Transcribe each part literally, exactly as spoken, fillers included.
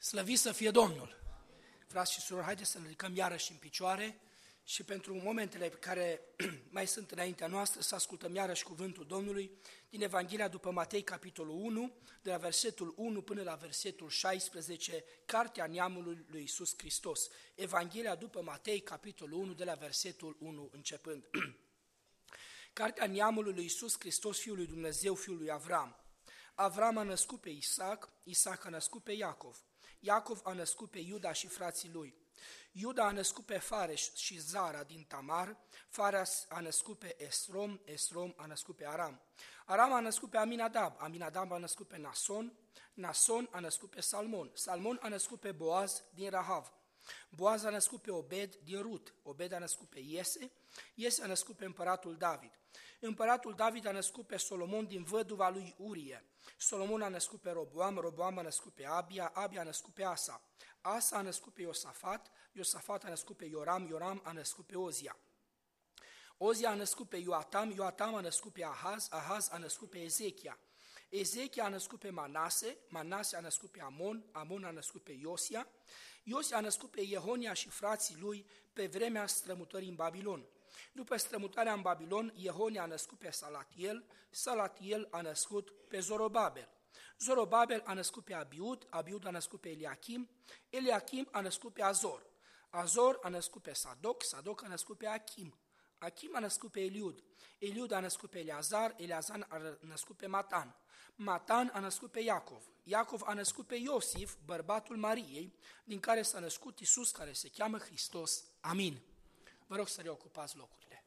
Slăvit să fie Domnul! Frați și surori, haideți să ne ridicăm iarăși în picioare și pentru momentele care mai sunt înaintea noastră să ascultăm iarăși cuvântul Domnului din Evanghelia după Matei, capitolul unu, de la versetul unu până la versetul șaisprezece, Cartea Neamului lui Iisus Hristos. Evanghelia după Matei, capitolul unu, de la versetul unu începând. Cartea Neamului lui Iisus Hristos, Fiul lui Dumnezeu, Fiul lui Avram. Avram a născut pe Isaac, Isaac a născut pe Iacov. Iacov a născut pe Iuda și frații lui. Iuda a născut pe Fares și Zara din Tamar, Fares a născut pe Esrom, Esrom a născut pe Aram. Aram a născut pe Aminadab, Aminadab a născut pe Nason, Nason a născut pe Salmon, Salmon a născut pe Boaz din Rahav. Boaz a născut pe Obed din Rut, Obed a născut pe Iese, Iese a născut pe împăratul David. Împăratul David a născut pe Solomon din văduva lui Urie. Solomon a născut pe Roboam, Roboam a născut pe Abia, Abia a născut pe Asa. Asa a născut pe Iosafat, Iosafat a născut pe Ioram, Ioram a născut pe Ozia. Ozia a născut pe Ioatam, Ioatam a născut pe Ahaz, Ahaz a născut pe Ezechia. Ezechia a născut pe Manase, Manase a născut pe Amon, Amon a născut pe Iosia. Iosia a născut pe Iehonia și frații lui pe vremea strămutării în Babilon. După strămutarea în Babilon, Iehonia a născut pe Salatiel, Salatiel a născut pe Zorobabel. Zorobabel a născut pe Abiud, Abiud a născut pe Eliachim, Eliachim a născut pe Azor. Azor a născut pe Sadoc, Sadoc a născut pe Achim. Achim a născut pe Eliud, Eliud a născut pe Eleazar, Eleazar a născut pe Matan. Matan a născut pe Iacov, Iacov a născut pe Iosif, bărbatul Mariei, din care s-a născut Iisus, care se cheamă Hristos. Amin. Vă rog să reocupați locurile.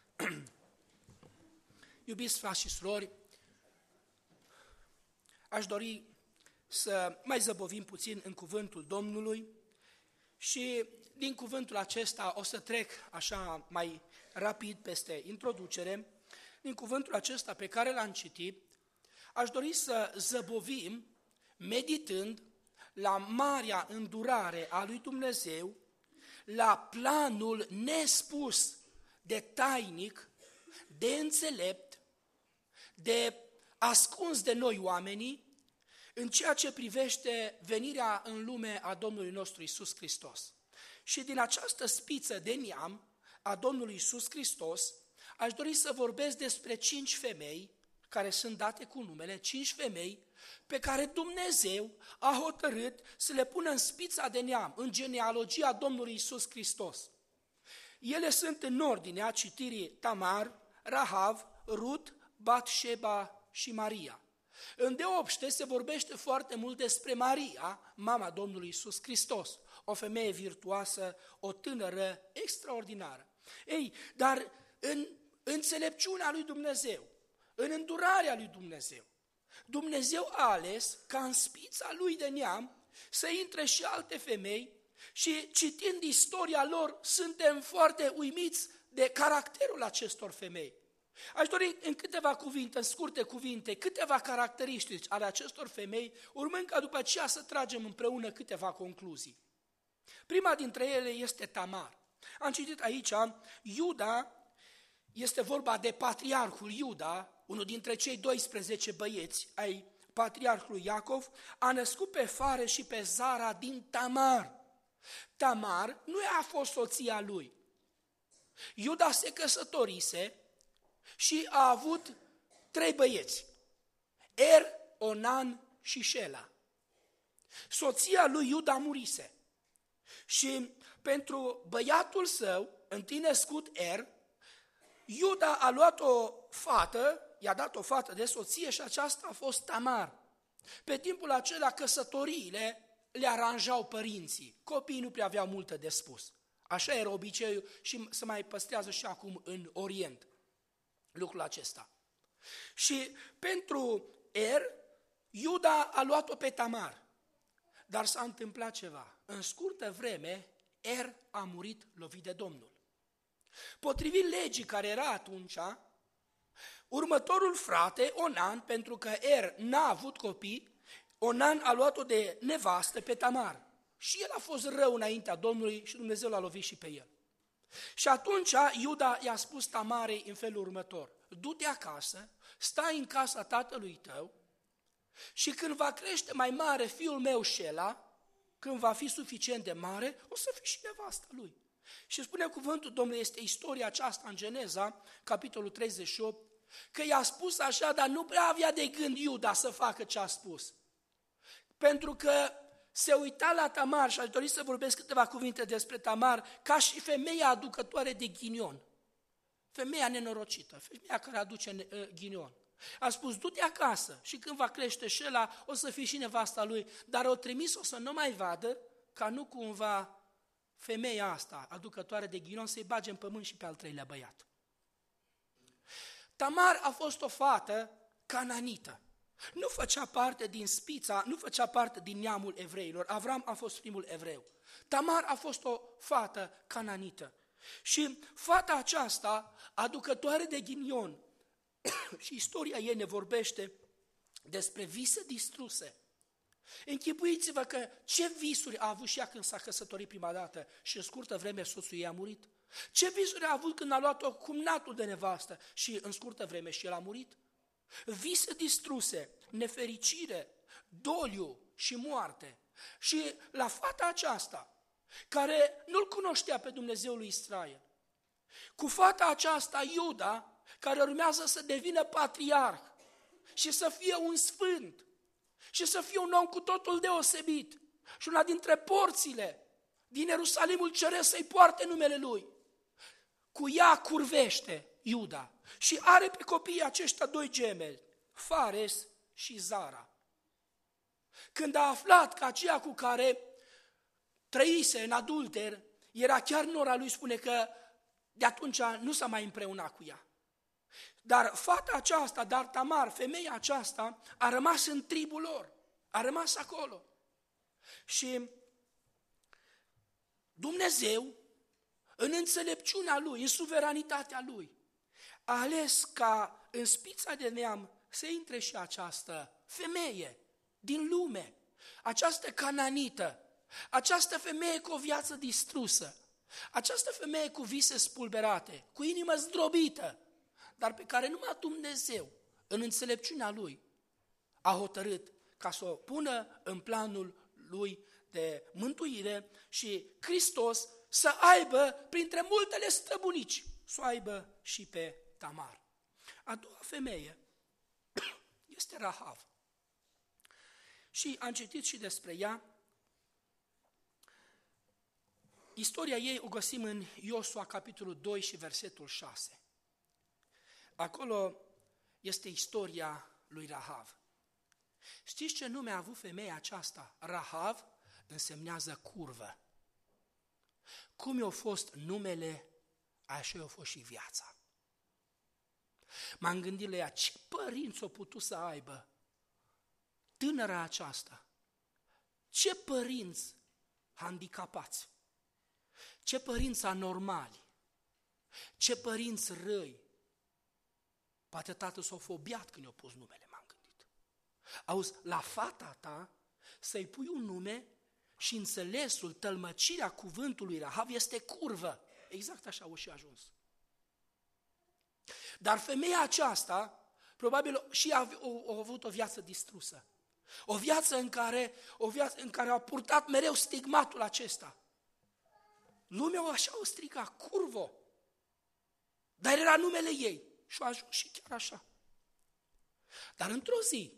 Iubiți frați și surori, aș dori să mai zăbovim puțin în cuvântul Domnului și din cuvântul acesta o să trec așa mai rapid peste introducere. Din cuvântul acesta pe care l-am citit, aș dori să zăbovim meditând la marea îndurare a lui Dumnezeu, la planul nespus de tainic, de înțelept, de ascuns de noi oamenii, în ceea ce privește venirea în lume a Domnului nostru Iisus Hristos. Și din această spiță de neam a Domnului Iisus Hristos, aș dori să vorbesc despre cinci femei, care sunt date cu numele, cinci femei pe care Dumnezeu a hotărât să le pună în spița de neam, în genealogia Domnului Iisus Hristos. Ele sunt în ordinea citirii Tamar, Rahav, Rut, Batșeba și Maria. Îndeopște se vorbește foarte mult despre Maria, mama Domnului Iisus Hristos, o femeie virtuoasă, o tânără extraordinară. Ei, dar în înțelepciunea lui Dumnezeu, în îndurarea lui Dumnezeu, Dumnezeu a ales ca în spița lui de neam să intre și alte femei și citind istoria lor suntem foarte uimiți de caracterul acestor femei. Aș dori în câteva cuvinte, în scurte cuvinte, câteva caracteristici ale acestor femei, urmând ca după aceea să tragem împreună câteva concluzii. Prima dintre ele este Tamar. Am citit aici, Iuda, este vorba de patriarhul Iuda, unul dintre cei doisprezece băieți ai patriarhului Iacov, a născut pe Fares și pe Zara din Tamar. Tamar nu a fost soția lui. Iuda se căsătorise și a avut trei băieți, Er, Onan și Șela. Soția lui Iuda murise și pentru băiatul său, întâi născut Er, Iuda a luat o fată, i-a dat o fată de soție și aceasta a fost Tamar. Pe timpul acela căsătoriile le aranjau părinții, copiii nu prea aveau multă de spus. Așa era obiceiul și se mai păstrează și acum în Orient lucrul acesta. Și pentru Er, Iuda a luat-o pe Tamar, dar s-a întâmplat ceva. În scurtă vreme, Er a murit lovit de Domnul. Potrivit legii care era atunci, următorul frate, Onan, pentru că Er n-a avut copii, Onan a luat-o de nevastă pe Tamar. Și el a fost rău înaintea Domnului și Dumnezeu l-a lovit și pe el. Și atunci Iuda i-a spus Tamarei în felul următor: du-te acasă, stai în casa tatălui tău și când va crește mai mare fiul meu Șela, când va fi suficient de mare, o să fie și nevasta lui. Și spune cuvântul Domnului, este istoria aceasta în Geneza, capitolul treizeci și opt, că i-a spus așa, dar nu prea avea de gând Iuda să facă ce a spus. Pentru că se uita la Tamar și aș dori să vorbesc câteva cuvinte despre Tamar, ca și femeia aducătoare de ghinion. Femeia nenorocită, femeia care aduce ghinion. A spus, du-te acasă și când va crește Șela, o să fii și nevasta lui, dar o trimis-o să nu mai vadă, ca nu cumva femeia asta, aducătoare de ghinion, să-i bage în pământ și pe al treilea băiat. Tamar a fost o fată cananită. Nu făcea parte din spița, nu făcea parte din neamul evreilor. Avram a fost primul evreu. Tamar a fost o fată cananită. Și fata aceasta, aducătoare de ghinion, și istoria ei ne vorbește despre vise distruse. Închipuiți-vă că ce visuri a avut și ea când s-a căsătorit prima dată și în scurtă vreme soțul ei a murit? Ce visuri a avut când a luat-o cumnatul de nevastă și în scurtă vreme și el a murit? Vise distruse, nefericire, doliu și moarte. Și la fata aceasta, care nu-L cunoștea pe Dumnezeul lui Israel, cu fata aceasta, Iuda, care urmează să devină patriarh și să fie un sfânt și să fie un om cu totul deosebit și una dintre porțile din Ierusalimul Ceresc să-i poarte numele lui. Cu ea curvește Iuda și are pe copiii aceștia doi gemeni, Fares și Zara. Când a aflat că aceea cu care trăise în adulter era chiar nora lui, spune că de atunci nu s-a mai împreunat cu ea. Dar fata aceasta, dar Tamar, femeia aceasta, a rămas în tribul lor, a rămas acolo. Și Dumnezeu, în înțelepciunea Lui, în suveranitatea Lui, a ales ca în spița de neam să intre și această femeie din lume, această cananită, această femeie cu o viață distrusă, această femeie cu vise spulberate, cu inimă zdrobită, dar pe care numai Dumnezeu, în înțelepciunea Lui, a hotărât ca să o pună în planul Lui de mântuire și Hristos să aibă, printre multele străbunici, să o aibă și pe Tamar. A doua femeie este Rahav. Și am citit și despre ea. Istoria ei o găsim în Iosua, capitolul doi și versetul șase. Acolo este istoria lui Rahav. Știți ce nume a avut femeia aceasta? Rahav însemnează curvă. Cum i-a fost numele, așa i-a fost și viața. M-am gândit la ea, ce părinți o putut să aibă tânăra aceasta? Ce părinți handicapați? Ce părinți anormali? Ce părinți răi? Poate tatăl s-a fobiat când i-a pus numele, m-am gândit. Auzi, la fata ta să-i pui un nume și înțelesul, tălmăcirea cuvântului Rahav este curvă. Exact așa o și ajuns. Dar femeia aceasta, probabil și a, a, a avut o viață distrusă. O viață în care, o viață în care a purtat mereu stigmatul acesta. Lumea așa o striga, curvo. Dar era numele ei și a ajuns și chiar așa. Dar într-o zi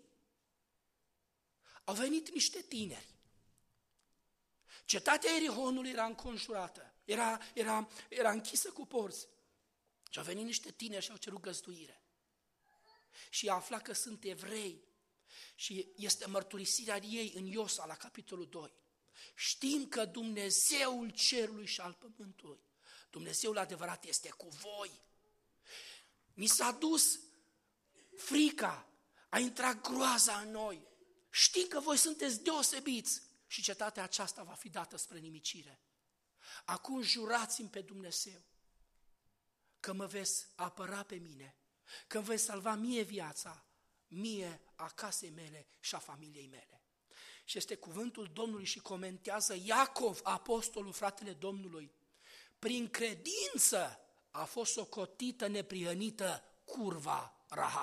au venit niște tineri. Cetatea Ierihonului era înconjurată, era, era, era închisă cu porți. Și au venit niște tineri și au cerut găzduire. Și a aflat că sunt evrei. Și este mărturisirea ei în Iosua, la capitolul doi. Știm că Dumnezeul cerului și al pământului, Dumnezeul adevărat este cu voi. Mi s-a dus frica, a intrat groaza în noi. Știm că voi sunteți deosebiți și cetatea aceasta va fi dată spre nimicire. Acum jurați-mi pe Dumnezeu că mă veți apăra pe mine, că îmi veți salva mie viața, mie, a casei mele și a familiei mele. Și este cuvântul Domnului și comentează Iacov, apostolul, fratele Domnului. Prin credință a fost socotită neprihănită curva Rahav.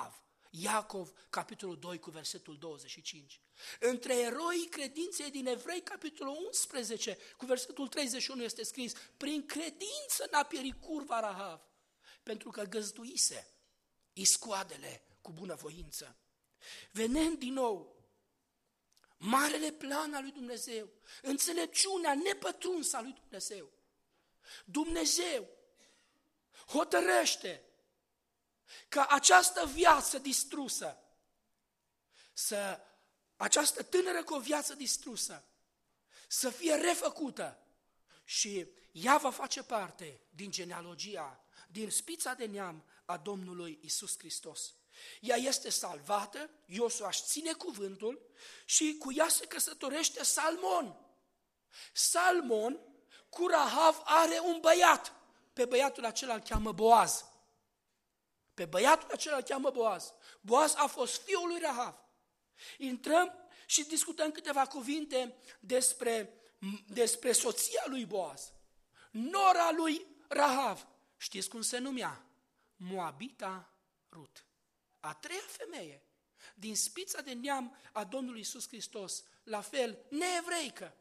Iacov, capitolul doi, cu versetul douăzeci și cinci. Între eroii credinței din Evrei, capitolul unsprezece, cu versetul treizeci și unu este scris: prin credință n-a pierit curva Rahav, pentru că găzduise iscoadele cu bunăvoință. Vedem din nou marele plan al lui Dumnezeu, înțelepciunea nepătrunsă a lui Dumnezeu. Dumnezeu hotărăște ca această viață distrusă, să, această tânără cu o viață distrusă, să fie refăcută și ea va face parte din genealogia, din spița de neam a Domnului Iisus Hristos. Ea este salvată, Iosua își ține cuvântul și cu ea se căsătorește Salmon. Salmon cu Rahav are un băiat, pe băiatul acela îl cheamă Boaz. Pe băiatul acela îl cheamă Boaz. Boaz a fost fiul lui Rahav. Intrăm și discutăm câteva cuvinte despre, despre soția lui Boaz. Nora lui Rahav. Știți cum se numea? Moabita Rut. A treia femeie din spița de neam a Domnului Iisus Hristos, la fel neevreică.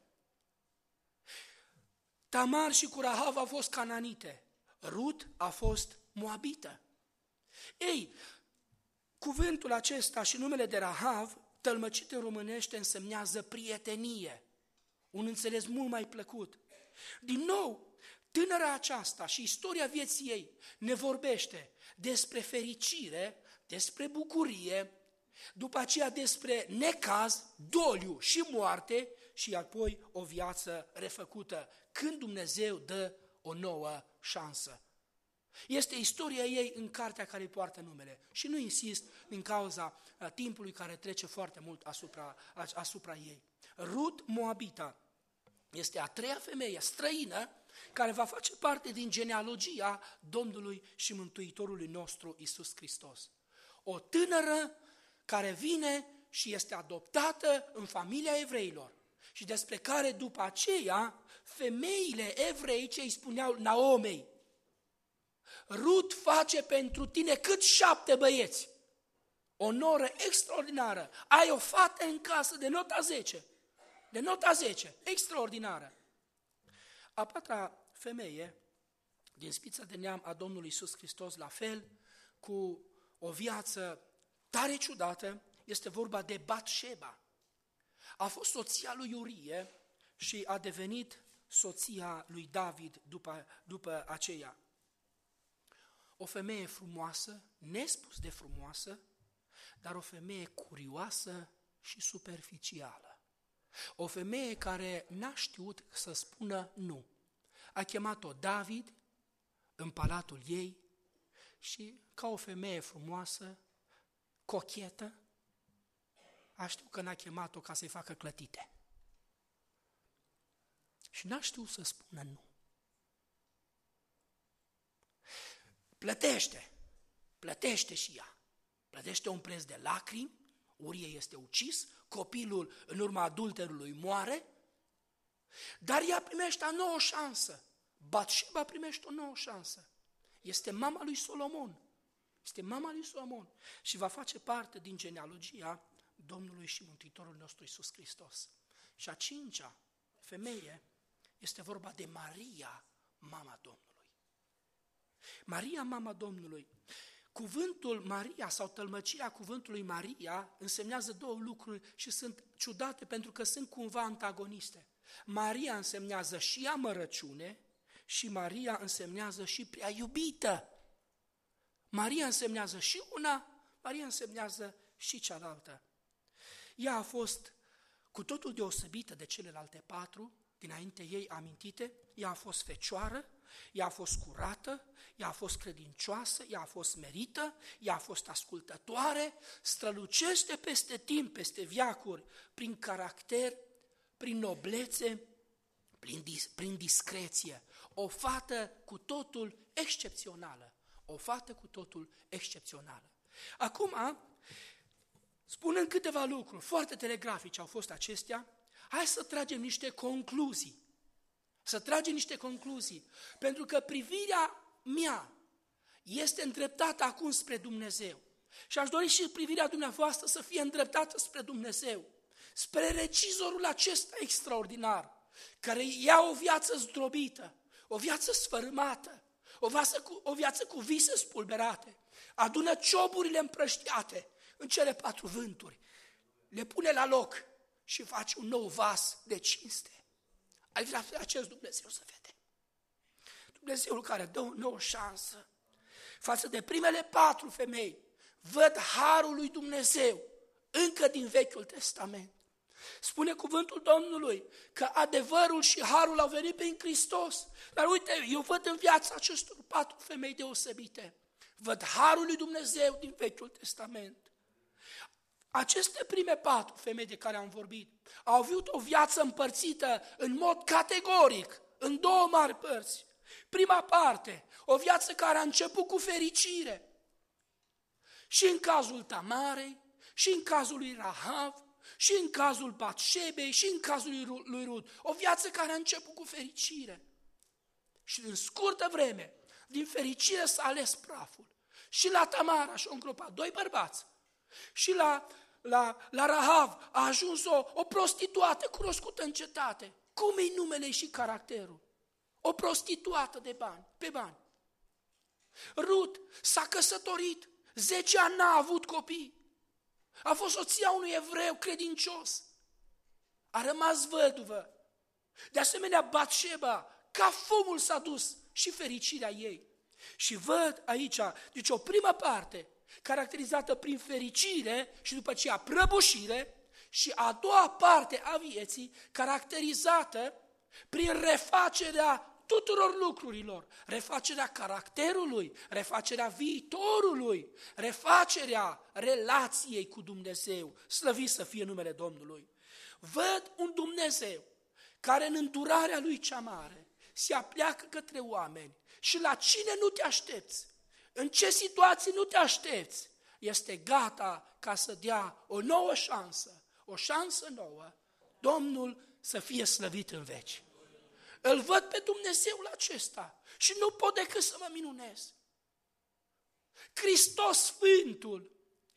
Tamar și cu Rahav au fost cananite. Rut a fost moabită. Ei, cuvântul acesta și numele de Rahav, tălmăcit în românește, însemnează prietenie. Un înțeles mult mai plăcut. Din nou, tânăra aceasta și istoria vieții ei ne vorbește despre fericire, despre bucurie, după aceea despre necaz, doliu și moarte și apoi o viață refăcută, când Dumnezeu dă o nouă șansă. Este istoria ei în cartea care îi poartă numele și nu insist din cauza timpului care trece foarte mult asupra, asupra ei. Rut Moabita este a treia femeie străină care va face parte din genealogia Domnului și Mântuitorului nostru Iisus Hristos. O tânără care vine și este adoptată în familia evreilor și despre care după aceea femeile evreice îi spuneau Naomei: Rut face pentru tine cât șapte băieți. O noră extraordinară. Ai o fată în casă de nota zece. De nota zece. Extraordinară. A patra femeie din spița de neam a Domnului Iisus Hristos, la fel, cu o viață tare ciudată, este vorba de Batșeba. A fost soția lui Urie și a devenit soția lui David după, după aceea. O femeie frumoasă, nespus de frumoasă, dar o femeie curioasă și superficială. O femeie care n-a știut să spună nu. A chemat-o David în palatul ei și, ca o femeie frumoasă, cochetă, a știut că n-a chemat-o ca să-i facă clătite. Și n-a știut să spună nu. Plătește, plătește și ea. Plătește un preț de lacrimi, Urie este ucis, copilul în urma adulterului moare, dar ea primește a nouă șansă. Batșeba primește o nouă șansă. Este mama lui Solomon. Este mama lui Solomon și va face parte din genealogia Domnului și Mântuitorul nostru Iisus Hristos. Și a cincea femeie este vorba de Maria, mama Domnului. Maria, mama Domnului. Cuvântul Maria sau tălmăcirea cuvântului Maria însemnează două lucruri și sunt ciudate pentru că sunt cumva antagoniste. Maria însemnează și amărăciune și Maria însemnează și prea iubită. Maria însemnează și una, Maria însemnează și cealaltă. Ea a fost cu totul deosebită de celelalte patru, dinainte ei amintite. Ea a fost fecioară, ea a fost curată, ea a fost credincioasă, ea a fost merită, ea a fost ascultătoare, strălucește peste timp, peste veacuri, prin caracter, prin noblețe, prin, dis, prin discreție. O fată cu totul excepțională. O fată cu totul excepțională. Acum, spunând câteva lucruri, foarte telegrafice au fost acestea, hai să tragem niște concluzii. Să tragem niște concluzii. Pentru că privirea mea este îndreptată acum spre Dumnezeu. Și aș dori și privirea dumneavoastră să fie îndreptată spre Dumnezeu, spre regizorul acesta extraordinar, care ia o viață zdrobită, o viață sfărâmată, o viață cu, o viață cu vise spulberate, adună cioburile împrăștiate în cele patru vânturi, le pune la loc și face un nou vas de cinste. Ai vrea pe acest Dumnezeu să vedem. Dumnezeul care dă o nouă șansă față de primele patru femei. Văd harul lui Dumnezeu încă din Vechiul Testament. Spune cuvântul Domnului că adevărul și harul au venit prin Hristos. Dar uite, eu văd în viața acestor patru femei deosebite. Văd harul lui Dumnezeu din Vechiul Testament. Aceste prime patru femei de care am vorbit au avut o viață împărțită în mod categoric în două mari părți. Prima parte, o viață care a început cu fericire. Și în cazul Tamarei, și în cazul lui Rahav, și în cazul Batșebei, și în cazul lui Rut. O viață care a început cu fericire. Și în scurtă vreme, din fericire s-a ales praful. Și la Tamara și-au îngropat doi bărbați. Și la, la, la Rahav a ajuns o, o prostituată cunoscută în cetate. Cum e numele și caracterul? O prostituată de bani, pe bani. Rut s-a căsătorit, zece ani n-a avut copii. A fost soția unui evreu credincios. A rămas văduvă. De asemenea, Batșeba, ca fumul s-a dus și fericirea ei. Și văd aici, deci o primă parte, caracterizată prin fericire și după aceea prăbușire, și a doua parte a vieții, caracterizată prin refacerea tuturor lucrurilor, refacerea caracterului, refacerea viitorului, refacerea relației cu Dumnezeu, slăvit să fie numele Domnului. Văd un Dumnezeu care în îndurarea lui cea mare se apleacă către oameni și la cine nu te aștepți, în ce situații nu te aștepți, este gata ca să dea o nouă șansă, o șansă nouă, Domnul să fie slăvit în veci. Îl văd pe Dumnezeul acesta și nu pot decât să mă minunez. Hristos Sfântul,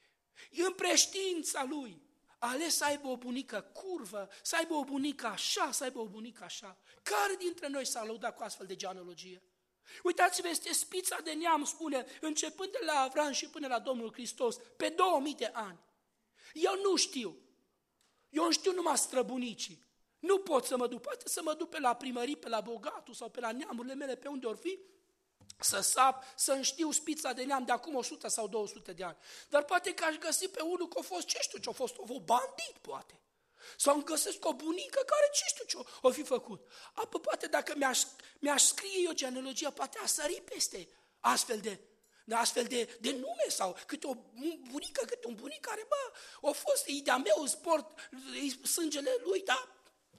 în preștiința Lui, a ales să aibă o bunică curvă, să aibă o bunică așa, să aibă o bunică așa. Care dintre noi s-a lăudat cu astfel de genealogie? Uitați-vă, este spița de neam, spune, începând de la Avram și până la Domnul Hristos, pe două mii de ani. Eu nu știu, eu știu numai străbunicii. Nu pot să mă duc, poate să mă duc pe la primării, pe la bogatul sau pe la neamurile mele, pe unde or fi, să sap, să-mi știu spița de neam de acum o sută sau două sute de ani. Dar poate că aș găsi pe unul că a fost, ce știu ce a fost, o bandit, poate. Sau îmi găsesc o bunică care ce știu ce o fi făcut. Apoi poate dacă mi-aș, mi-aș scrie eu genealogia, poate a sări peste astfel de, de astfel de, de nume sau câte o bunică, câte un bunic care, bă, a fost, e de-a meu, sport, e sângele lui, dar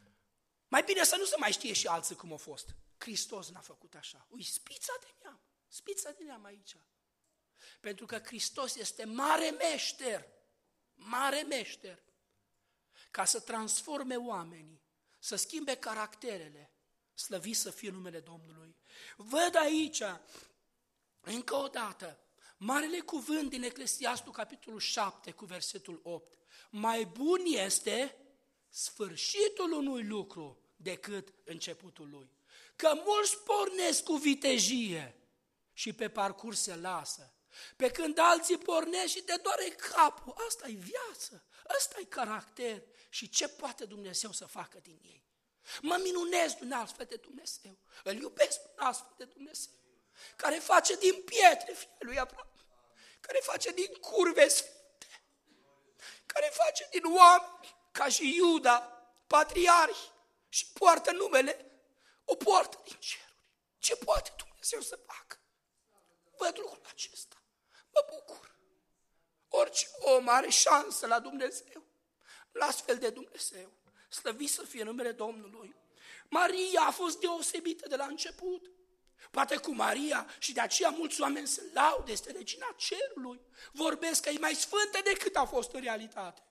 mai bine să nu se mai știe și alții cum a fost. Hristos n-a făcut așa. Ui, spița de neam, spița de neam aici. Pentru că Hristos este mare meșter, mare meșter, ca să transforme oamenii, să schimbe caracterele, slăvit să fie numele Domnului. Văd aici, încă o dată, marele cuvânt din Eclesiastul, capitolul șapte, cu versetul opt. Mai bun este sfârșitul unui lucru decât începutul lui. Că mulți pornesc cu vitejie și pe parcurs se lasă. Pe când alții pornesc și te doare capul. Asta e viață, asta e caracter. Și ce poate Dumnezeu să facă din ei? Mă minunez de un astfel de Dumnezeu. Îl iubesc pe un astfel de Dumnezeu. Care face din pietre fiul lui Abraham. Care face din curve sfinte. Care face din oameni ca și Iuda, patriarhi, și poartă numele, o poartă din ceruri. Ce poate Dumnezeu să facă? Văd lucrul acesta. Mă bucur. Orice om are șansă la Dumnezeu, la astfel de Dumnezeu. Slăvit să fie numele Domnului. Maria a fost deosebită de la început. Poate cu Maria și de aceea mulți oameni se laude, este regina cerului. Vorbesc că e mai sfântă decât a fost în realitate.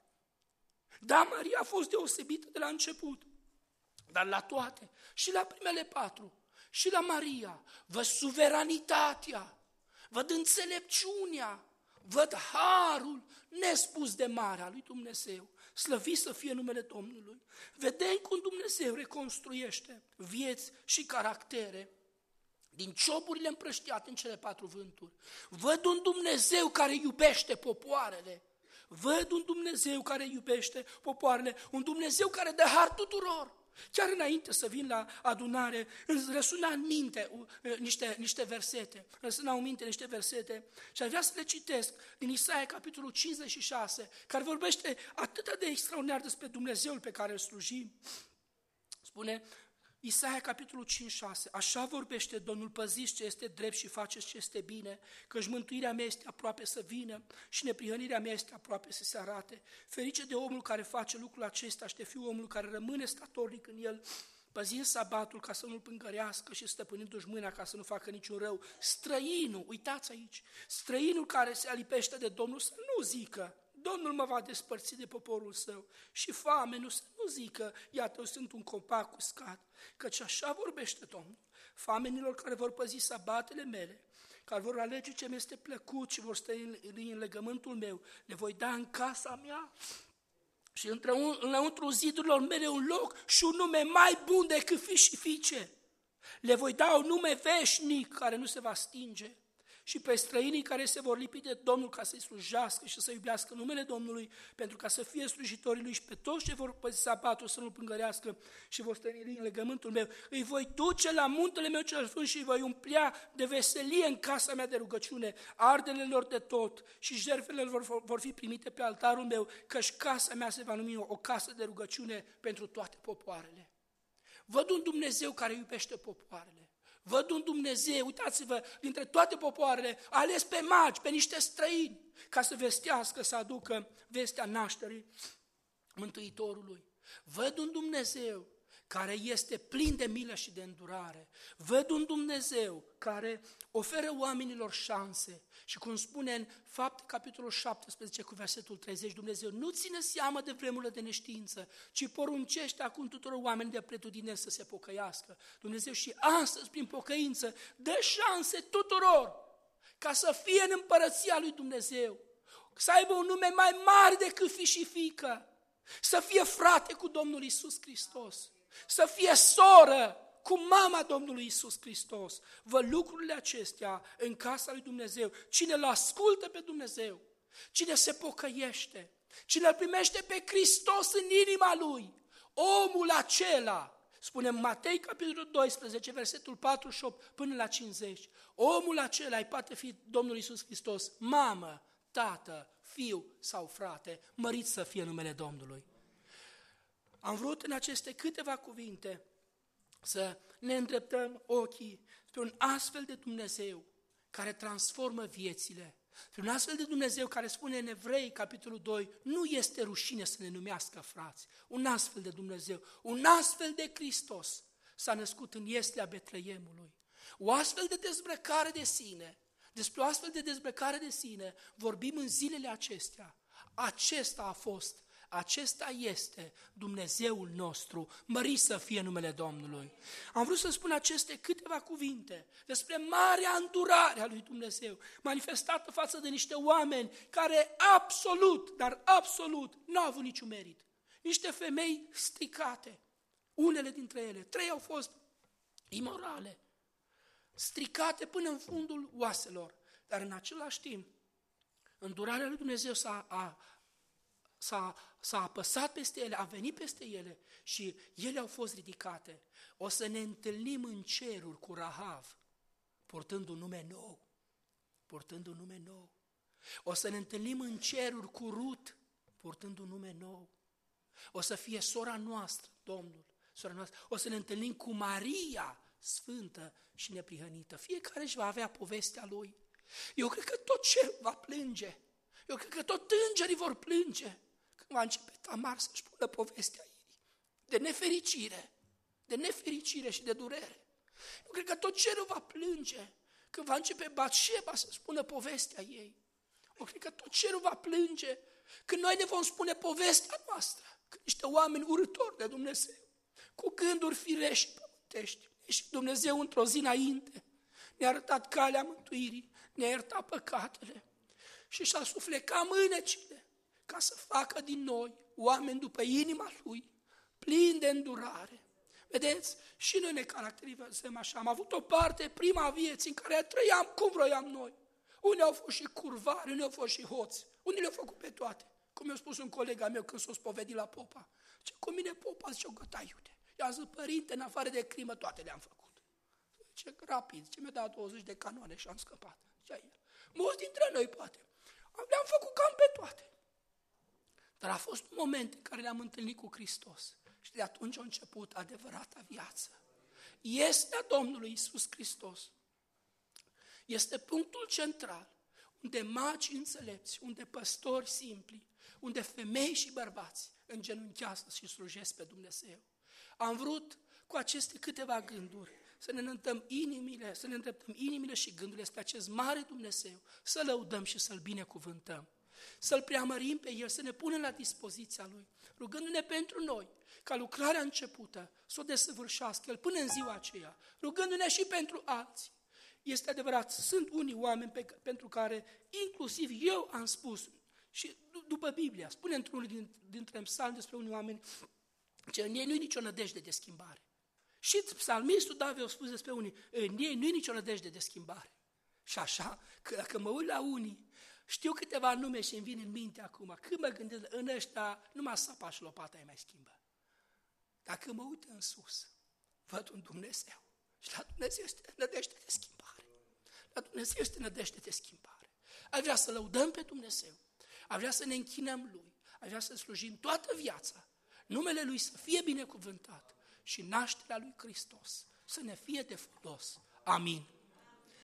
Da, Maria a fost deosebită de la început. Dar la toate, și la primele patru, și la Maria, văd suveranitatea, văd înțelepciunea, văd harul nespus de mare al lui Dumnezeu. Slăvit să fie numele Domnului. Vedem cum Dumnezeu reconstruiește vieți și caractere din cioburile împrăștiate în cele patru vânturi. Văd un Dumnezeu care iubește popoarele. Văd un Dumnezeu care iubește popoarele, un Dumnezeu care dă har tuturor. Chiar înainte să vin la adunare, îmi răsuna în minte niște, niște versete, răsuna în minte niște versete și aș vrea să le citesc din Isaia, capitolul cincizeci și șase, care vorbește atât de extraordinar despre Dumnezeul pe care îl slujim. Spune Isaia, capitolul cinci șase, așa vorbește Domnul, păziți ce este drept și faceți ce este bine, căci mântuirea mea este aproape să vină și neprihănirea mea este aproape să se arate. Ferice de omul care face lucrul acesta și de fiul omul care rămâne statornic în el, păzind sabatul ca să nu-l pângărească și stăpânindu-și mâna ca să nu facă niciun rău. Străinul, uitați aici, străinul care se alipește de Domnul să nu zică, Domnul mă va despărți de poporul său, și famenul să nu zică, iată, eu sunt un copac uscat, căci așa vorbește Domnul. Famenilor care vor păzi sabatele mele, care vor alege ce mi-este plăcut și vor sta în, în legământul meu, le voi da în casa mea și înăuntru zidurilor mele un loc și un nume mai bun decât fi și fiice. Le voi da un nume veșnic care nu se va stinge. Și pe străinii care se vor lipi de Domnul ca să-i slujească și să iubească numele Domnului, pentru ca să fie slujitorii Lui, și pe toți ce vor păzi sabatul să nu-L pângărească și vor stări în legământul meu, îi voi duce la muntele meu cel sfânt și îi voi umplea de veselie în casa mea de rugăciune, ardele lor de tot și jertfele lor vor, vor fi primite pe altarul meu, căci casa mea se va numi o casă de rugăciune pentru toate popoarele. Văd un Dumnezeu care iubește popoarele. Văd un Dumnezeu, uitați-vă, dintre toate popoarele, a ales pe magi, pe niște străini, ca să vestească, să aducă vestea nașterii Mântuitorului. Văd un Dumnezeu care este plin de milă și de îndurare. Văd un Dumnezeu care oferă oamenilor șanse. Și cum spune în Fapte, capitolul șaptesprezece, cu versetul treizeci, Dumnezeu nu ține seamă de vremurile de neștiință, ci poruncește acum tuturor oameni de pretutindeni să se pocăiască. Dumnezeu și astăzi, prin pocăință, dă șanse tuturor ca să fie în împărăția lui Dumnezeu, să aibă un nume mai mare decât fi și fiică, să fie frate cu Domnul Iisus Hristos, să fie soră cu mama Domnului Iisus Hristos. Vă lucrurile acestea în casa lui Dumnezeu. Cine îl ascultă pe Dumnezeu, cine se pocăiește, cine îl primește pe Hristos în inima lui, omul acela, spune Matei, capitolul doisprezece, versetul patruzeci și opt până la cincizeci, omul acela îi poate fi Domnul Iisus Hristos, mamă, tată, fiu sau frate, mărit să fie numele Domnului. Am vrut în aceste câteva cuvinte să ne îndreptăm ochii spre un astfel de Dumnezeu care transformă viețile, spre un astfel de Dumnezeu care spune în Evrei, capitolul doi, nu este rușine să ne numească frați. Un astfel de Dumnezeu, un astfel de Hristos s-a născut în ieslea Betleemului. O astfel de dezbrăcare de sine, despre o astfel de dezbrăcare de sine vorbim în zilele acestea. Acesta a fost, acesta este Dumnezeul nostru, mărit să fie numele Domnului. Am vrut să spun aceste câteva cuvinte despre marea îndurare a lui Dumnezeu, manifestată față de niște oameni care absolut, dar absolut, nu au avut niciun merit. Niște femei stricate, unele dintre ele, trei au fost imorale, stricate până în fundul oaselor, dar în același timp, îndurarea lui Dumnezeu s-a, a, s-a, s-a apăsat peste ele, a venit peste ele și ele au fost ridicate. O să ne întâlnim în ceruri cu Rahav, purtând un nume nou, purtând un nume nou. O să ne întâlnim în ceruri cu Rut, purtând un nume nou. O să fie sora noastră, Domnul, sora noastră. O să ne întâlnim cu Maria, sfântă și neprihănită. Fiecare își va avea povestea lui. Eu cred că tot cerul va plânge. Eu cred că tot îngerii vor plânge când va începe Tamar să-și spună povestea ei. De nefericire, de nefericire și de durere. Eu cred că tot cerul va plânge când va începe Batșeba să spună povestea ei. Eu cred că tot cerul va plânge când noi ne vom spune povestea noastră. Când niște oameni urâtori de Dumnezeu, cu gânduri firești și pământești, și Dumnezeu într-o zi înainte ne-a arătat calea mântuirii, ne-a iertat păcatele și și-a suflecat mânecile ca să facă din noi oameni după inima Lui, plini de îndurare. Vedeți? Și noi ne caracterizăm așa. Am avut o parte, prima vieții, în care trăiam cum vroiam noi. Unii au fost și curvari, unii au fost și hoți, unii le-au făcut pe toate. Cum mi-a spus un coleg al meu când s-a spovedit la popa. Ce cu mine popa, zice, o găta iute. I-am zis, părinte, în afară de crimă, toate le-am făcut. Ce rapid, ce mi-a dat douăzeci de canoane și am scăpat. Zicea el. Mulți dintre noi, poate, le-am făcut cam pe toate. Dar a fost un moment în care ne-am întâlnit cu Hristos. Și de atunci a început adevărata viață. Este a Domnului Iisus Hristos. Este punctul central, unde magi înțelepți, unde păstori simpli, unde femei și bărbați îngenunchează și slujesc pe Dumnezeu. Am vrut cu aceste câteva gânduri să ne îndreptăm inimile, să ne îndreptăm inimile și gândurile spre acest mare Dumnezeu, să lăudăm și să-L binecuvântăm, să-L preamărim pe El, să ne punem la dispoziția Lui, rugându-ne pentru noi, ca lucrarea începută să o desăvârșească El până în ziua aceea, rugându-ne și pentru alții. Este adevărat, sunt unii oameni pe, pentru care, inclusiv eu am spus, și după Biblia, spune într-unul din, dintre psalmi despre unii oameni, că în ei nu e nicio nădejde de schimbare. Și psalmistul David a spus despre unii, în ei nu e nicio nădejde de schimbare. Și așa, că dacă mă uit la unii, știu câteva nume și îmi vin în minte acum, când mă gândesc, în ăștia, numai sapa și lopata îi mai schimbă. Dacă mă uit în sus, văd un Dumnezeu. Și la Dumnezeu este nădejde de schimbare. La Dumnezeu este nădejde de schimbare. Aș vrea să lăudăm pe Dumnezeu. Aș vrea să ne închinăm Lui. Aș vrea să slujim toată viața. Numele Lui să fie binecuvântat și nașterea Lui Hristos să ne fie de folos. Amin.